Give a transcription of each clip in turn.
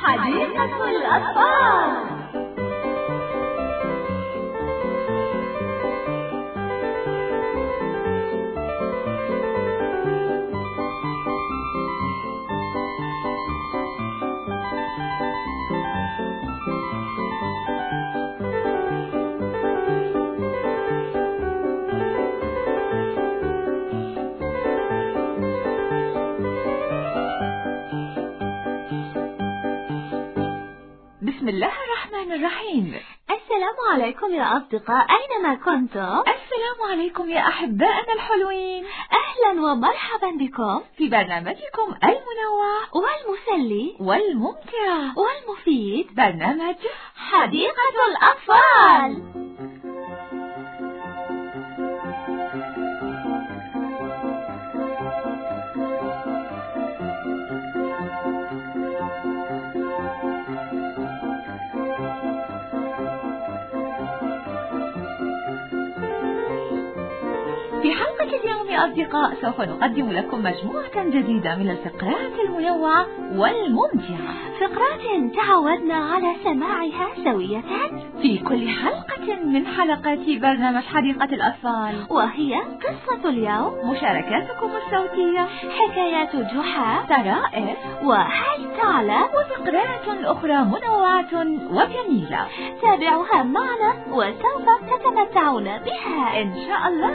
حديقة الأطفال. بسم الله الرحمن الرحيم. السلام عليكم يا أصدقاء، أينما كنتم. السلام عليكم يا أحبائنا الحلوين. أهلا ومرحبا بكم في برنامجكم المنوع والمسلي والممتع والمفيد، برنامج حديقة الأطفال. في حلقة اليوم يا أصدقاء سوف نقدم لكم مجموعة جديدة من الفقرات المنوعة والممتعة، فقرات تعودنا على سماعها سوية في كل حلقة من حلقات برنامج حديقة الأطفال، وهي قصة اليوم، مشاركاتكم الصوتية، حكايات جحا، طرائف، وهل تعلم، وفقرات أخرى منوعة وجميلة. تابعوها معنا وسوف تتمتعون بها إن شاء الله.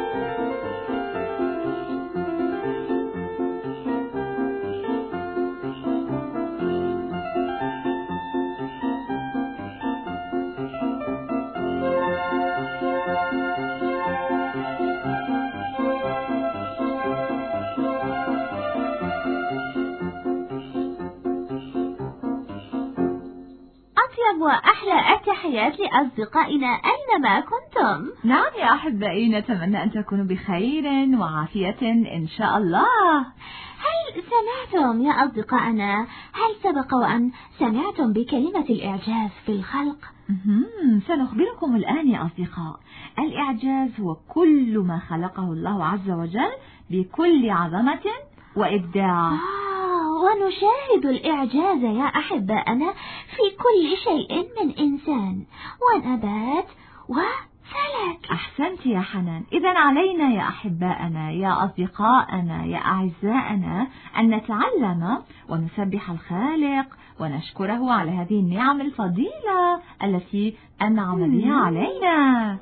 وأحلى التحيات لأصدقائنا أينما كنتم. نعم يا أحبائي، نتمنى أن تكونوا بخير وعافية إن شاء الله. هل سمعتم يا أصدقائنا، هل سبق وأن سمعتم بكلمة الإعجاز في الخلق؟ سنخبركم الآن يا أصدقاء. الإعجاز هو كل ما خلقه الله عز وجل بكل عظمة وإبداع. ونشاهد الإعجاز يا أحبائنا في كل شيء، من إنسان ونبات وفلك. أحسنت يا حنان. إذن علينا يا أحبائنا، يا أصدقائنا، يا أعزائنا، أن نتعلم ونسبح الخالق ونشكره على هذه النعم الفضيلة التي أنعم بها علينا.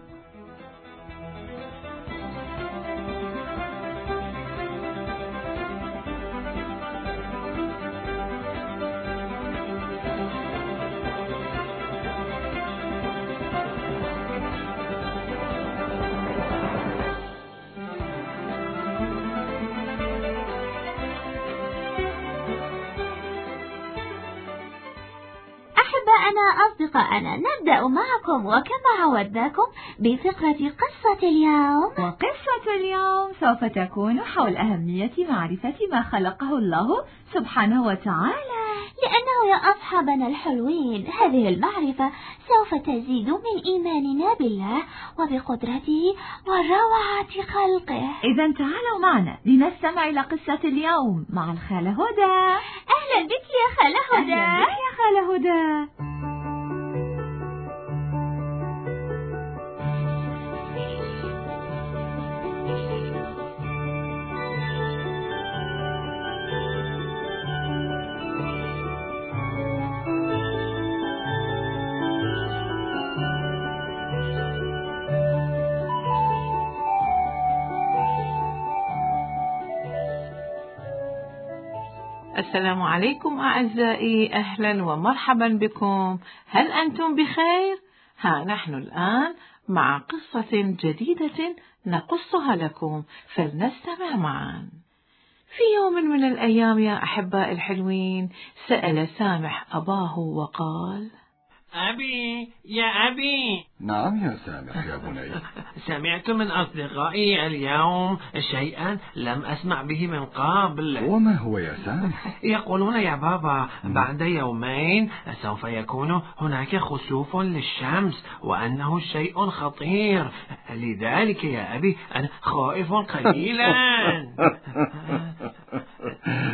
أحبائنا أصدقائنا، نبدأ معكم وكما عودناكم بفقرة قصة اليوم. وقصة اليوم سوف تكون حول أهمية معرفة ما خلقه الله سبحانه وتعالى، لأنه يا أصحابنا الحلوين هذه المعرفة سوف تزيد من إيماننا بالله وبقدرته وروعة خلقه. إذن تعالوا معنا لنستمع إلى قصة اليوم مع الخالة هدى. أهلا بك يا خالة هدى. أهلا بك يا خالة هدى. السلام عليكم أعزائي، أهلا ومرحبا بكم. هل أنتم بخير؟ ها نحن الآن مع قصة جديدة نقصها لكم، فلنستمع معا. في يوم من الأيام يا أحباء الحلوين، سأل سامح أباه وقال: أبي يا أبي. نعم يا سامح يا بني. سمعت من أصدقائي اليوم شيئا لم أسمع به من قبل. وما هو يا سامح؟ يقولون يا بابا بعد يومين سوف يكون هناك خسوف للشمس، وأنه شيء خطير، لذلك يا أبي أنا خائف قليلا.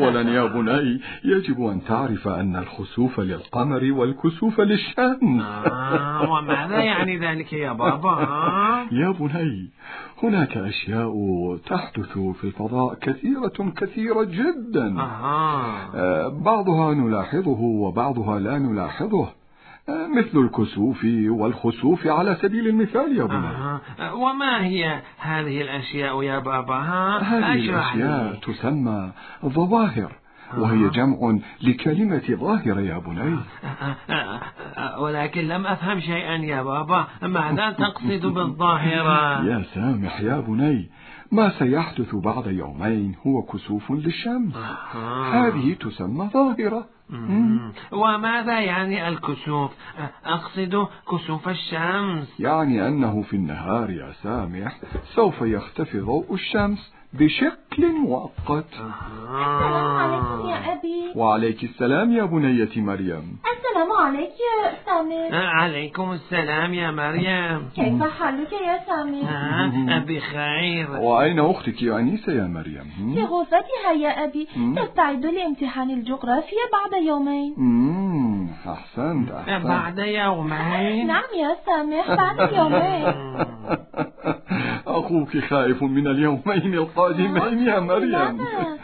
أولا يا بني، يجب أن تعرف أن الخسوف للقمر والكسوف للشمس. وماذا يعني ذلك يا بابا؟ يا بني، هناك أشياء تحدث في الفضاء كثيرة جدا. بعضها نلاحظه وبعضها لا نلاحظه، مثل الكسوف والخسوف على سبيل المثال يا بني. وما هي هذه الأشياء يا بابا؟ هذه الأشياء تسمى ظواهر، وهي جمع لكلمة ظاهرة يا بني. ولكن لم أفهم شيئا يا بابا، ماذا تقصد بالظاهرة؟ يا سامح يا بني، ما سيحدث بعد يومين هو كسوف للشمس. هذه تسمى ظاهرة. وماذا يعني الكسوف؟ أقصد كسوف الشمس. يعني أنه في النهار يا سامح سوف يختفي ضوء الشمس بشكل مؤقت. السلام عليكم يا أبي. وعليك السلام يا بنيتي مريم. السلام عليك يا سامر. عليكم السلام يا مريم. كيف حالك يا سامر؟ بخير. وأين أختك يا أنيسة يا مريم؟ في غرفتها يا أبي، تستعد لامتحان الجغرافيا بعد يومين. أحسنت. بعد يومين؟ نعم يا سامح، بعد يومين. أخوك خائف من اليومين القادمين يا مريم.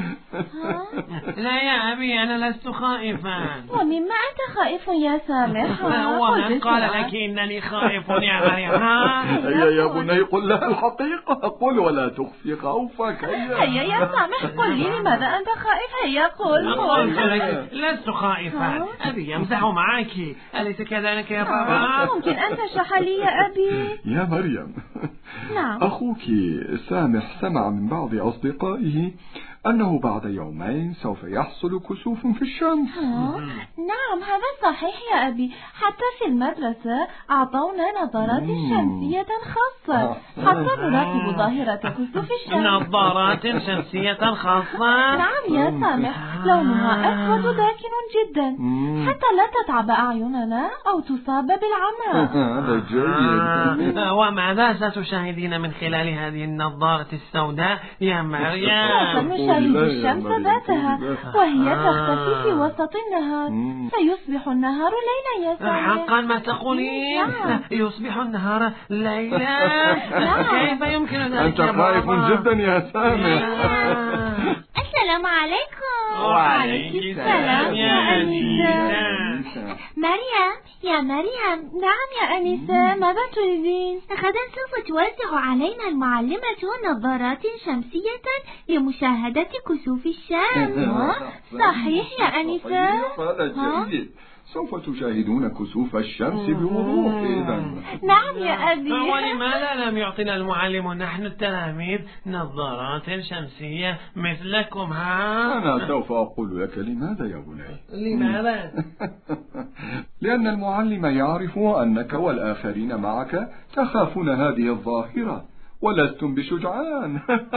لا يا أبي، أنا لست خائفا. ومما أنت خائف يا سامح؟ ومن قال لك إنني خائف يا مريم؟ هيا يا بني، قل لها الحقيقة، قل ولا تخفي خوفك. هيا يا سامح، قل لي لماذا أنت خائف. هيا قل. قلت لك لست خائفا، أبي يمزح معك، أليس كذلك يا بابا؟ ممكن أن تشرح لي يا أبي؟ يا مريم، نعم. أخوك سامح سمع من بعض أصدقائه أنه بعد يومين سوف يحصل كسوف في الشمس. نعم، هذا صحيح يا أبي. حتى في المدرسة أعطونا نظارات شمسية خاصة حتى نراقب ظاهرة كسوف الشمس. نظارات شمسية خاصة؟ نعم يا سامح، لونها أسود داكن جدا حتى لا تتعب أعيننا أو تصاب بالعمى. هذا جيد. وماذا ستشاهدين من خلال هذه النظارة السوداء يا مريم؟ نشاهد الشمس ذاتها وهي تختفي في وسط النهار، فيصبح النهار ليلا يا سامح. حقا ما تقولين؟ يصبح النهار ليلا؟ كيف يمكن ذلك؟ أنت خائف جدا يا سامح. السلام عليكم. وعليك السلام يا أنيسة. مريم يا مريم. نعم يا أنيسة، ماذا تريدين؟ غدا سوف توزع علينا المعلمة نظارات شمسية لمشاهدة كسوف الشمس. صحيح يا أنيسة؟ هذا جيد. سوف تشاهدون كسوف الشمس بوضوح إذن. نعم يا أبي. ولماذا لم يعطينا المعلم نحن التلاميذ نظارات شمسية مثلكم؟ أنا سوف أقول لك لماذا يا بني. لماذا؟ لأن المعلم يعرف أنك والآخرين معك تخافون هذه الظاهرة ولستم بشجعان.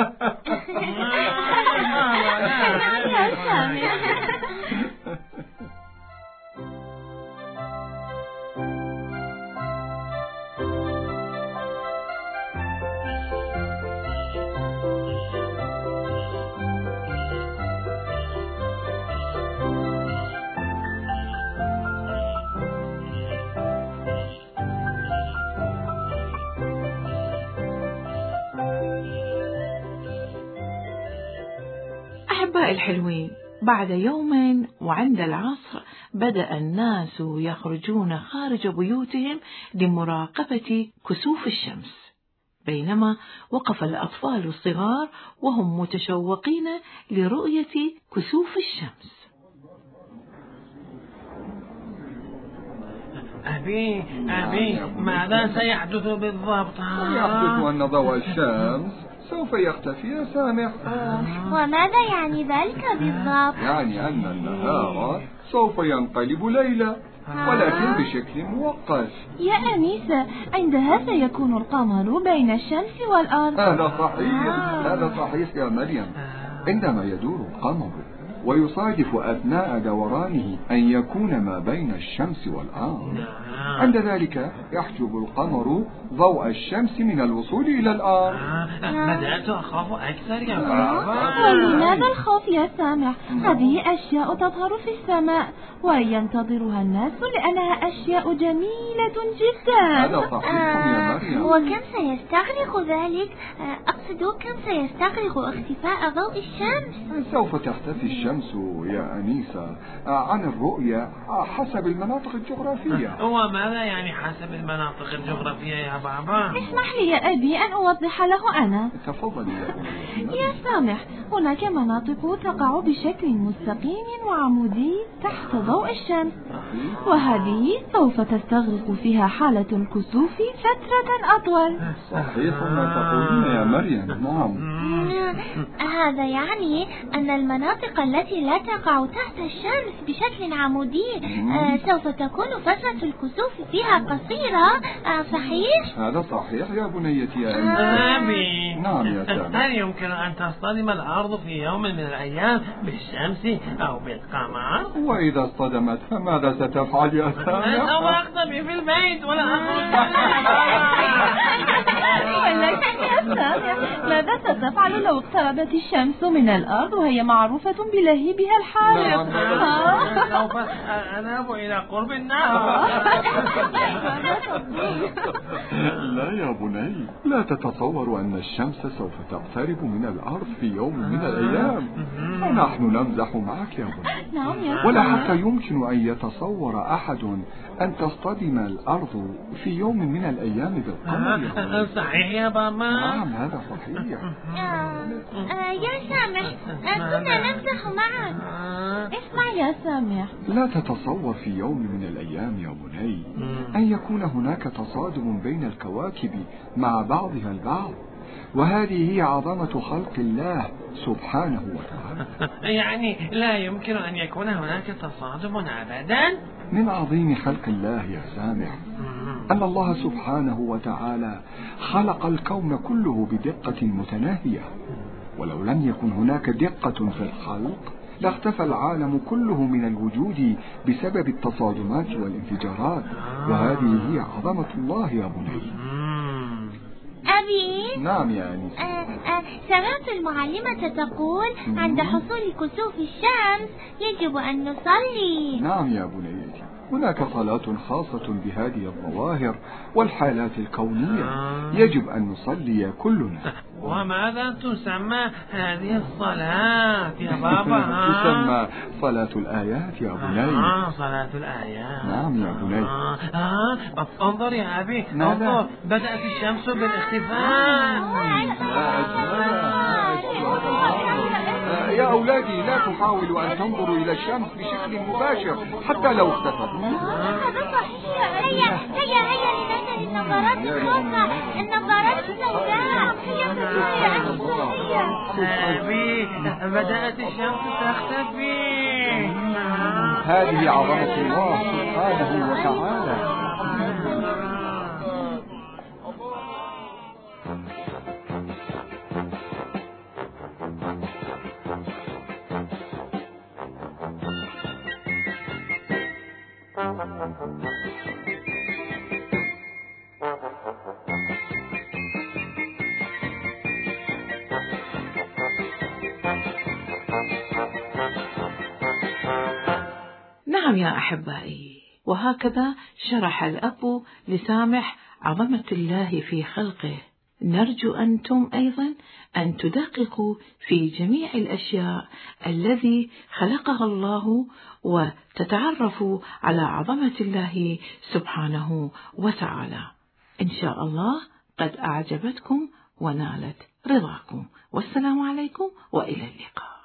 أحبائي الحلوين، بعد يوم وعند العصر بدأ الناس يخرجون خارج بيوتهم لمراقبة كسوف الشمس، بينما وقف الأطفال الصغار وهم متشوقين لرؤية كسوف الشمس. أبي ماذا سيحدث بالضبط؟ سيحدث أن ضوء الشمس سوف يختفي يا سامح. وماذا يعني ذلك بالضبط؟ يعني أن النهار سوف ينقلب ليلة، ولكن بشكل مؤقت. يا أنيسة، عندها سيكون القمر بين الشمس والأرض. هذا صحيح. هذا صحيح يا مريم. عندما يدور القمر ويصادف أثناء دورانه أن يكون ما بين الشمس والأرض. عند ذلك يحجب القمر ضوء الشمس من الوصول إلى الأرض. بدأت أخاف أكثر يا بابا. ولماذا الخوف يا سامح؟ هذه أشياء تظهر في السماء وينتظرها الناس لأنها أشياء جميلة جدا. هذا صحيح يا مريم. وكم سيستغرق ذلك؟ أقصد كم سيستغرق اختفاء ضوء الشمس؟ سوف تختفي الشمس يا أنيسة عن الرؤية حسب المناطق الجغرافية. وماذا يعني حسب المناطق الجغرافية يا بابا؟ اسمح لي يا أبي أن أوضح له أنا. تفضل يا سامح، هناك مناطق تقع بشكل مستقيم وعمودي تحت ضوء الشمس، وهذه سوف تستغرق فيها حالة الكسوف فترة أطول. صحيح ما تقولين يا مريم. نعم. هذا يعني أن المناطق التي لا تقع تحت الشمس بشكل عمودي سوف تكون فترة الكسوف فيها قصيرة، صحيح؟ هذا صحيح يا بنيتي يا أبي. نعم يا سامح. هل يمكن أن تصطدم الأرض في يوم من الأيام بالشمس أو بالقمر؟ وإذا اصطدمت فماذا ستفعل يا سامح؟ سوف أختفي في البيت ولا أخرج. ولكن يا سامح، ماذا ستفعل لو اقتربت الشمس من الأرض وهي معروفة بلهيبها الحارق؟ سوف أذهب إلى قرب النار. لا يا بني، لا تتصور أن الشمس سوف تقترب من الأرض في يوم من الأيام. ونحن نمزح معك يا بني. نعم يا ولا حتى يمكن أن يتصور أحد أن تصطدم الأرض في يوم من الأيام بالقمر يا بني. صحيح يا بابا. نعم هذا صحيح. يا سامح، كنا نمزح معك. اسمع يا سامح، لا تتصور في يوم من الأيام يا بني أن يكون هناك تصادم بين الكواكب مع بعضها البعض، وهذه هي عظمة خلق الله سبحانه وتعالى. يعني لا يمكن أن يكون هناك تصادم أبدا؟ من عظيم خلق الله يا سامح أن الله سبحانه وتعالى خلق الكون كله بدقة متناهية، ولو لم يكن هناك دقة في الخلق لاختفى العالم كله من الوجود بسبب التصادمات والانفجارات، وهذه هي عظمة الله يا بني. أبي. نعم يا أنيس. سمعت المعلمة تقول عند حصول كسوف الشمس يجب أن نصلي. نعم يا بنيتي، هناك صلاة خاصة بهذه الظواهر والحالات الكونية يجب أن نصلي كلنا. وماذا تسمى هذه الصلاة يا بابا؟ تسمى صلاة الآيات يا بني. صلاة الآيات. نعم يا بني. انظر يا أبي، انظر، بدأت الشمس بالاختفاء. يا أولادي لا تحاولوا أن تنظروا إلى الشمس بشكل مباشر حتى لو اختفت. هذا صحيح. هيا لنذهب للنظارات الخاصة، النظارات السوداء. أبي، بدأت الشمس تختفي. هذه عظمة الله سبحانه وتعالى. نعم يا أحبائي، وهكذا شرح الأب لسامح عظمة الله في خلقه. نرجو أنتم أيضا أن تدققوا في جميع الأشياء الذي خلقها الله وتتعرفوا على عظمة الله سبحانه وتعالى. إن شاء الله قد أعجبتكم ونالت رضاكم، والسلام عليكم وإلى اللقاء.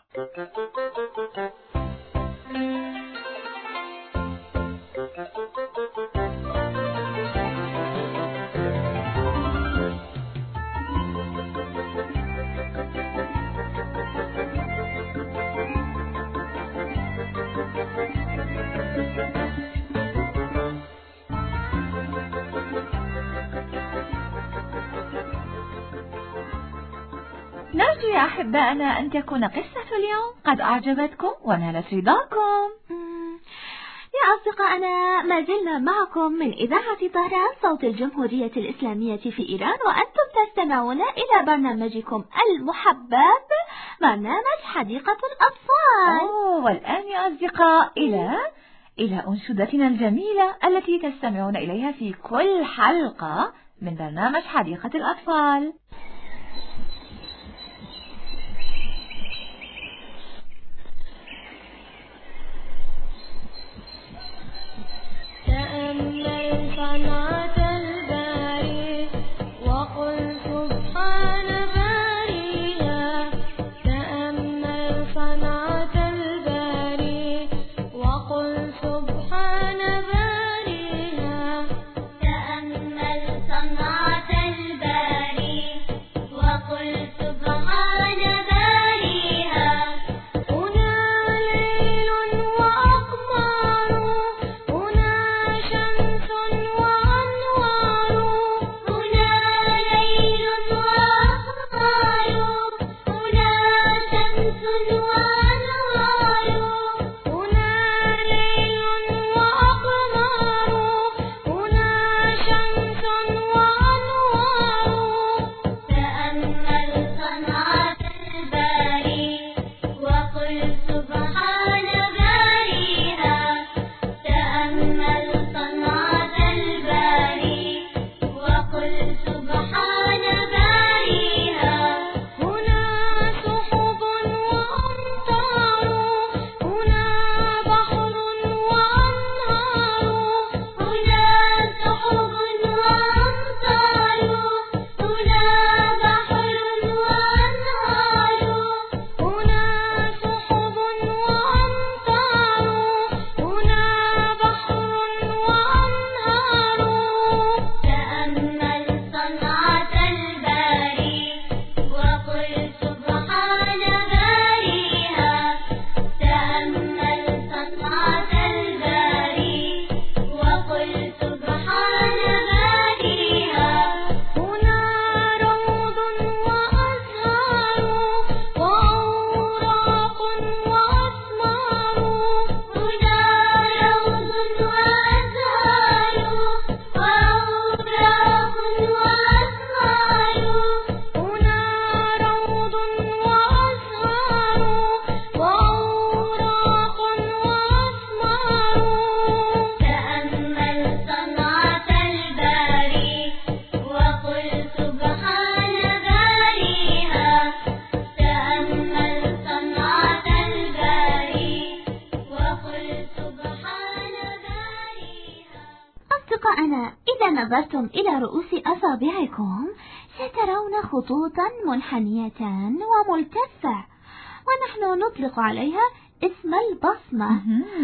نرجو يا أحبائنا أن تكون قصة اليوم قد أعجبتكم ونالت رضاكم. يا أصدقائنا، ما زلنا معكم من إذاعة طهران صوت الجمهورية الإسلامية في إيران، وأنتم تستمعون إلى برنامجكم المحبب برنامج حديقة الأطفال. والآن يا أصدقاء إلى أنشودتنا الجميلة التي تستمعون إليها في كل حلقة من برنامج حديقة الأطفال. تأمل صنعة الباري وقل سبحان باريها. تأمل صنعة الباري وقل سبحان باريها. تأمل صنعة الباري وقل سبحان باريها. هنا ليل وأقمار، هنا شمس وأنوار. هنا ليل وأقمار، هنا شمس وأنوار. هنا ليل وأقمار، هنا شمس وأنوار. تأمل صنعة الباري وقل سبحان باريها. تأمل صنعة الباري وقل سبحان باريها. هنا سحب وأمطار، هنا بحر وأنهار. هنا سحب وأمطار، هنا بحر وأنهار. هنا سحب وأمطار، هنا بحر وأنهار. تأمل صنعة الباري وقل سبحان باريها. تأمل صنعة الباري وقل سبحان باريها. هنا روض وأزهار وأوراق وأثمار. هنا روض وأزهار وأوراق وأثمار. هنا روض وأزهار وأوراق وأثمار. تأمل صنعة الباري وقل سبحان باريها. تأمل صنعة الباري وقل سبحان باريها. أصدقائنا، إذا نظرتم إلى رؤوس أصابعكم سترون خطوطا منحنية وملتفة، ونحن نطلق عليها اسم البصمة.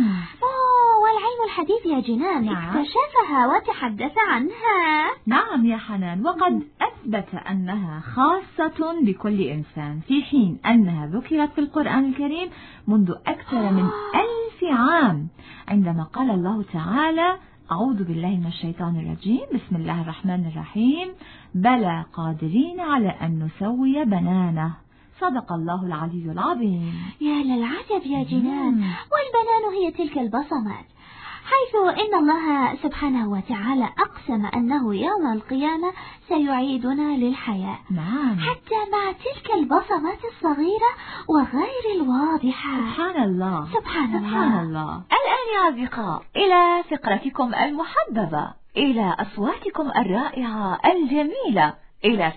والعلم الحديث يا جنان اكتشفها وتحدث عنها. نعم يا حنان، وقد أثبت أنها خاصة بكل إنسان، في حين أنها ذكرت في القرآن الكريم منذ أكثر من 1000 عام، عندما قال الله تعالى: أعوذ بالله من الشيطان الرجيم، بسم الله الرحمن الرحيم، بلى قادرين على أن نسوي بنانه. صدق الله العلي العظيم. يا للعجب يا جنان، والبنان هي تلك البصمات، حيث إن الله سبحانه وتعالى أقسم أنه يوم القيامة سيعيدنا للحياة. نعم. حتى مع تلك البصمات الصغيرة وغير الواضحة. سبحان الله. سبحان الله. الآن يا أصدقاء إلى فقرتكم المحببة، إلى أصواتكم الرائعة الجميلة، إلى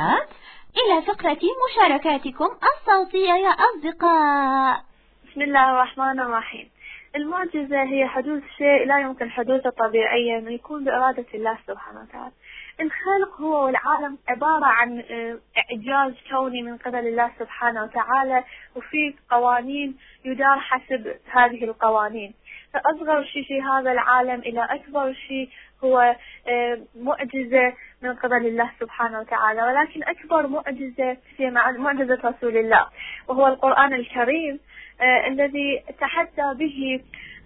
فقرة مشاركاتكم الصوتية يا أصدقاء. بسم الله الرحمن الرحيم. المعجزة هي حدوث شيء لا يمكن حدوثه طبيعيا ويكون بإرادة الله سبحانه وتعالى. الخلق هو والعالم عبارة عن إعجاز كوني من قبل الله سبحانه وتعالى، وفي قوانين يدار حسب هذه القوانين. فأصغر شيء في هذا العالم إلى أكبر شيء هو معجزة من قبل الله سبحانه وتعالى، ولكن أكبر معجزة هي معجزة رسول الله، وهو القرآن الكريم الذي تحدى به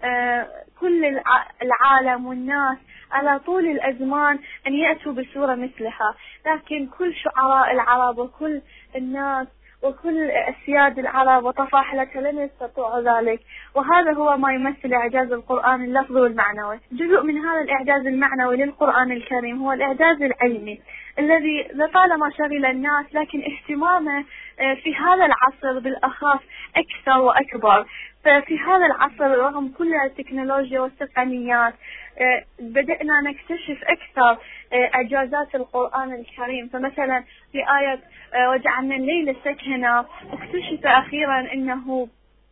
كل العالم والناس على طول الأزمان أن يأتوا بسورة مثلها، لكن كل شعراء العرب وكل الناس وكل أسياد العرب وطفاحلتها لم يستطيعوا ذلك. وهذا هو ما يمثل إعجاز القرآن اللفظي والمعنوي. جزء من هذا الإعجاز المعنوي للقرآن الكريم هو الإعجاز العلمي الذي لطالما شغل الناس، لكن اهتمامه في هذا العصر بالأخص أكثر وأكبر. ففي هذا العصر رغم كل التكنولوجيا والتقنيات بدأنا نكتشف أكثر إعجازات القرآن الكريم. فمثلا في آية وجعلنا الليل سكنا اكتشف أخيرا أنه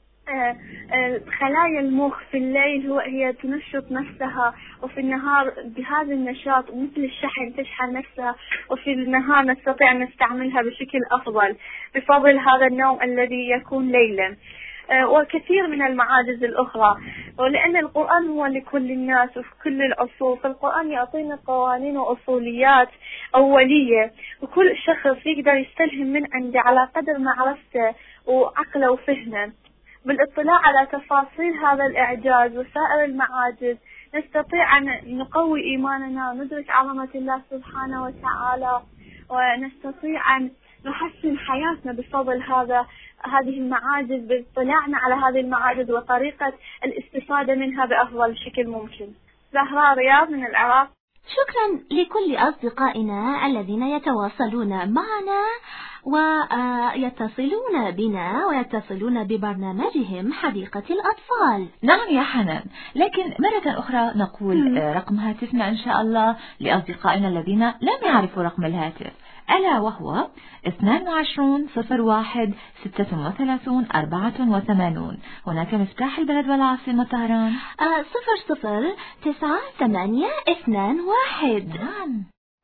خلايا المخ في الليل هي تنشط نفسها، وفي النهار بهذا النشاط مثل الشحن تشحن نفسها، وفي النهار نستطيع أن نستعملها بشكل أفضل بفضل هذا النوم الذي يكون ليلا. وكثير من المعاجز الأخرى. ولأن القرآن هو لكل الناس وفي كل العصور، فالقرآن يعطينا قوانين وأصوليات أولية، وكل شخص يقدر يستلهم من عنده على قدر معرفته وعقله وفهمه. بالاطلاع على تفاصيل هذا الإعجاز وسائر المعاجز نستطيع أن نقوي إيماننا وندرك عظمة الله سبحانه وتعالى، ونستطيع أن نحسن حياتنا بفضل هذه المعاجز، باطلاعنا على هذه المعاجز وطريقة الاستفادة منها بأفضل شكل ممكن. زهراء رياض من العراق. شكرا لكل أصدقائنا الذين يتواصلون معنا ويتصلون بنا ويتصلون ببرنامجهم حديقة الأطفال. نعم يا حنان، لكن مرة أخرى نقول رقم هاتفنا إن شاء الله لأصدقائنا الذين لم يعرفوا رقم الهاتف، ألا وهو 22-01-36-84. هناك مفتاح البلد والعاصمة طهران 009821. نعم.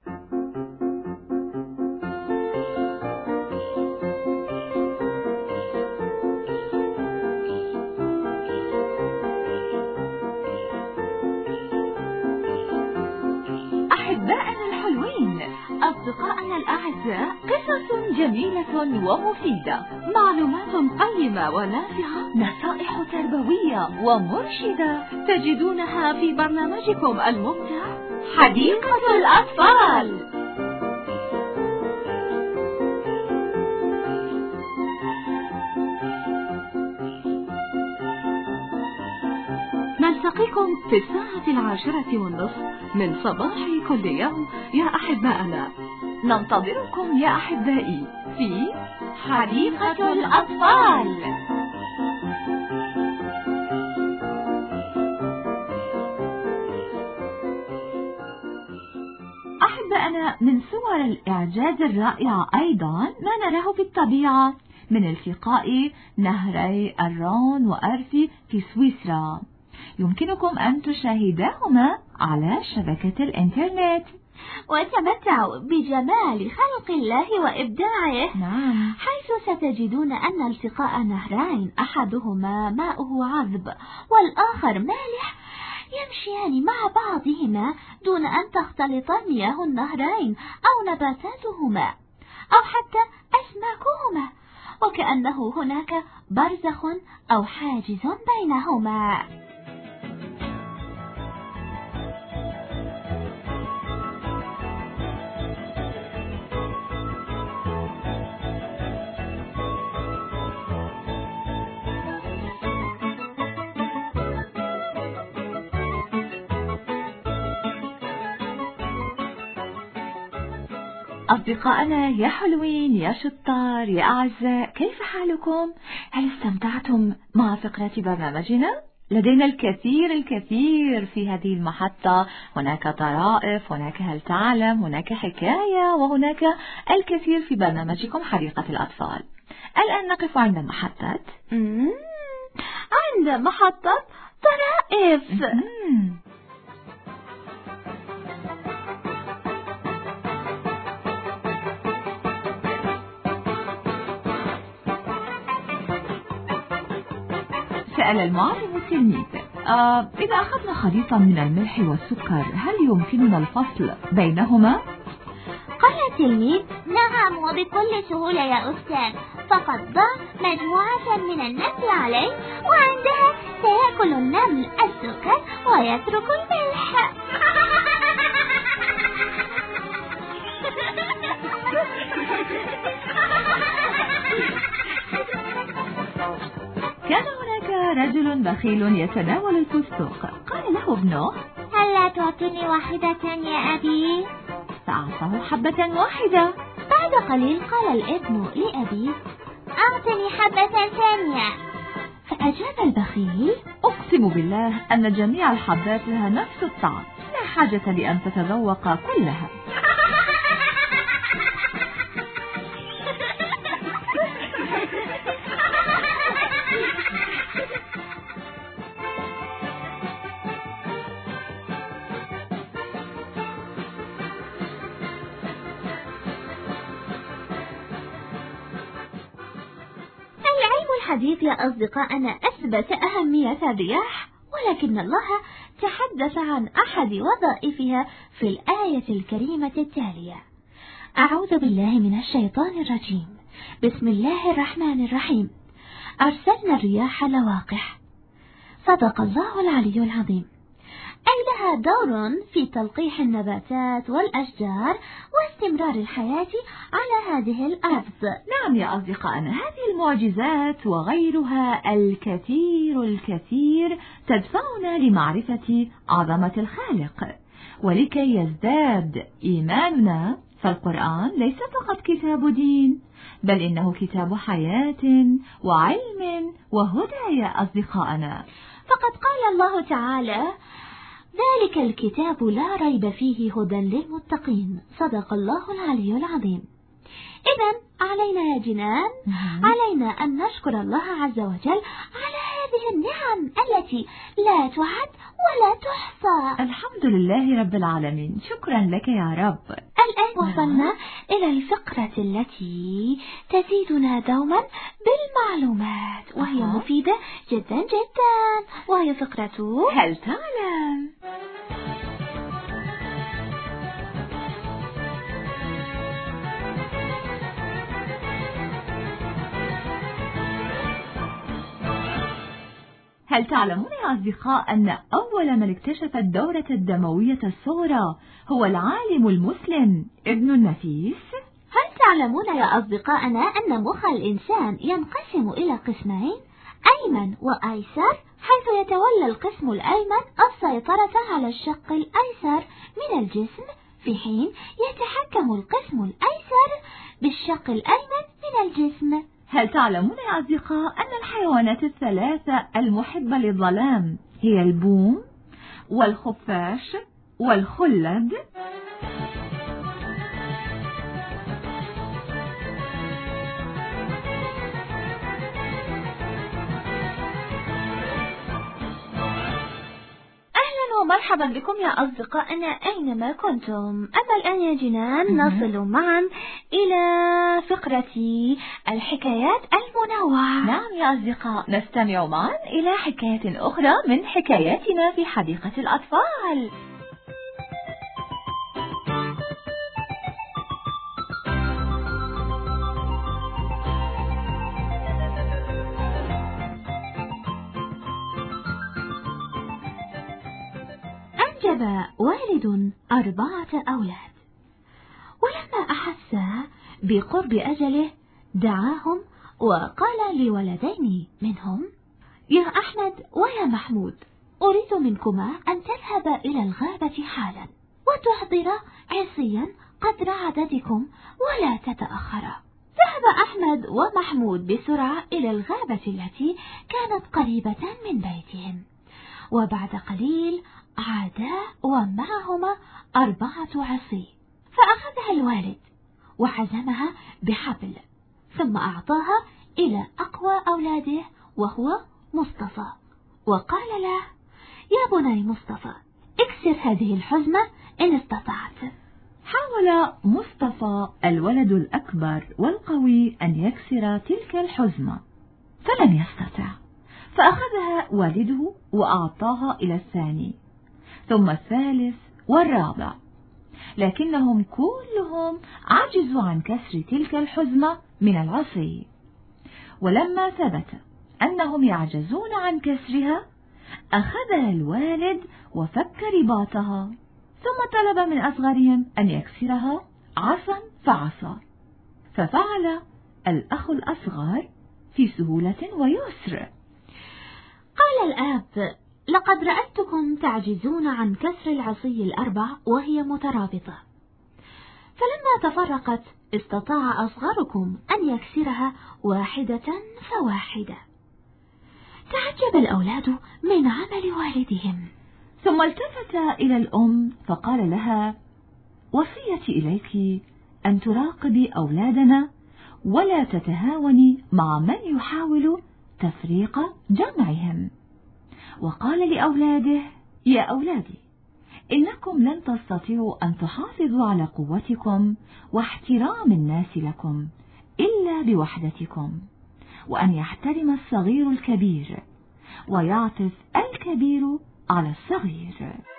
أحبائنا الحلوين، أصدقائنا الأعزاء، قصص جميلة ومفيدة، معلومات قيمة ونافعة، نصائح تربوية ومرشدة تجدونها في برنامجكم الممتع حديقة الأطفال. نلتقيكم في 10:10 من صباح كل يوم يا أحبائنا. ننتظركم يا أحبائي في حديقة الأطفال. أحبائنا، من صور الإعجاز الرائعة أيضا ما نراه بالطبيعة من التقاء نهري الرون وأرفي في سويسرا. يمكنكم أن تشاهداهما على شبكة الإنترنت وتمتعوا بجمال خلق الله وإبداعه. نعم. حيث ستجدون أن التقاء نهرين أحدهما ماؤه عذب والآخر مالح يمشيان مع بعضهما دون أن تختلط مياه النهرين أو نباتاتهما أو حتى أسماكهما، وكأنه هناك برزخ أو حاجز بينهما. أصدقائنا يا حلوين يا شطار يا أعزاء، كيف حالكم؟ هل استمتعتم مع فقرة برنامجنا؟ لدينا الكثير في هذه المحطة. هناك طرائف، هناك هل تعلم، هناك حكاية، وهناك الكثير في برنامجكم حديقة الأطفال. الآن نقف عند محطة طرائف. سأل المعلم التلميذ: إذا أخذنا خليطا من الملح والسكر هل يمكننا الفصل بينهما؟ قال التلميذ: نعم، وبكل سهولة يا أستاذ، فقط ضع مجموعة من النمل عليه وعندها سيأكل النمل السكر ويترك الملح. كان هناك رجل بخيل يتناول الفستق. قال له ابنه: هل لا تعطيني واحدة يا أبي؟ فأعطاه حبة واحدة. بعد قليل قال الابن لأبيه: أعطني حبة ثانية. فأجاب البخيل: أقسم بالله أن جميع الحبات لها نفس الطعم، لا حاجة لأن تتذوق كلها. الحديث يا أصدقائنا أثبت أهمية الرياح، ولكن الله تحدث عن أحد وظائفها في الآية الكريمة التالية: أعوذ بالله من الشيطان الرجيم، بسم الله الرحمن الرحيم، أرسلنا الرياح لواقح. صدق الله العلي العظيم. أي لها دور في تلقيح النباتات والأشجار واستمرار الحياة على هذه الأرض. نعم يا أصدقائنا، هذه المعجزات وغيرها الكثير تدفعنا لمعرفة عظمة الخالق. ولكي يزداد إيماننا، فالقرآن ليس فقط كتاب دين، بل إنه كتاب حياة وعلم وهدى يا أصدقائنا. فقد قال الله تعالى: ذلك الكتاب لا ريب فيه هدى للمتقين. صدق الله العلي العظيم. إذن علينا يا جنان، علينا أن نشكر الله عز وجل على هذه النعم التي لا تعد ولا تحصى. الحمد لله رب العالمين، شكرا لك يا رب. الآن وصلنا إلى الفقرة التي تزيدنا دوما بالمعلومات، وهي مفيدة جدا جدا، وهي فقرة هل تعلم؟ هل تعلمون يا أصدقاء أن أول من اكتشف الدورة الدموية الصغرى هو العالم المسلم ابن النفيس؟ هل تعلمون يا أصدقائنا أن مخ الإنسان ينقسم إلى قسمين، أيمن وأيسر، حيث يتولى القسم الأيمن السيطرة على الشق الأيسر من الجسم، في حين يتحكم القسم الأيسر بالشق الأيمن من الجسم. هل تعلمون يا أصدقاء أن الحيوانات الثلاثة المحبة للظلام هي البوم والخفاش والخلد؟ ومرحبا بكم يا أصدقائنا أينما كنتم. أما الآن يا جنان نصل معا إلى فقرة الحكايات المنوعة. نعم يا أصدقاء، نستمع معا إلى حكاية أخرى من حكاياتنا في حديقة الأطفال. أنجب والد 4 أولاد، ولما أحس بقرب أجله دعاهم وقال لولدين منهم: يا أحمد ويا محمود، أريد منكما أن تذهبا إلى الغابة حالا وتحضر عصيا قدر عددكم ولا تتأخرا. ذهب أحمد ومحمود بسرعة إلى الغابة التي كانت قريبة من بيتهم، وبعد قليل عادا ومعهما 4 عصي، فأخذها الوالد وحزمها بحبل، ثم أعطاها إلى أقوى أولاده وهو مصطفى، وقال له: يا بني مصطفى، اكسر هذه الحزمة إن استطعت. حاول مصطفى الولد الأكبر والقوي أن يكسر تلك الحزمة، فلم يستطع، فأخذها والده وأعطاها إلى الثاني ثم الثالث والرابع، لكنهم كلهم عجزوا عن كسر تلك الحزمة من العصي. ولما ثبت أنهم يعجزون عن كسرها، أخذها الوالد وفك رباطها، ثم طلب من أصغرهم أن يكسرها عصا فعصا، ففعل الأخ الأصغر في سهولة ويسر. قال الآب: لقد رأيتكم تعجزون عن كسر العصي 4 وهي مترابطة، فلما تفرقت استطاع أصغركم أن يكسرها واحدة فواحدة. تعجب الأولاد من عمل والدهم، ثم التفت إلى الأم فقال لها: وصيتي إليك أن تراقبي أولادنا ولا تتهاوني مع من يحاول تفريق جمعهم. وقال لأولاده: يا أولادي، إنكم لن تستطيعوا أن تحافظوا على قوتكم واحترام الناس لكم إلا بوحدتكم، وأن يحترم الصغير الكبير ويعطف الكبير على الصغير.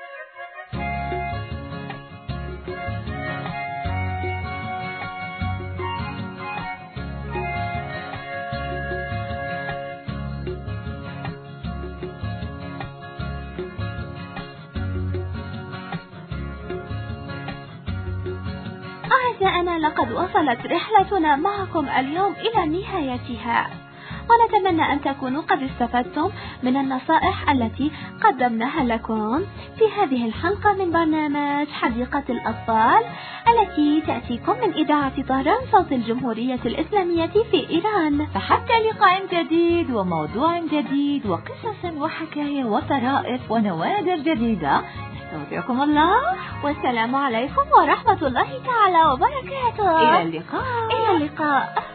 أعزائنا، لقد وصلت رحلتنا معكم اليوم إلى نهايتها، ونتمنى أن تكونوا قد استفدتم من النصائح التي قدمناها لكم في هذه الحلقة من برنامج حديقة الأطفال التي تأتيكم من إذاعة طهران صوت الجمهورية الإسلامية في إيران. فحتى لقاء جديد وموضوع جديد وقصص وحكاية وطرائف ونوادر جديدة، نستودعكم الله، والسلام عليكم ورحمة الله تعالى وبركاته. إلى اللقاء. إلى اللقاء.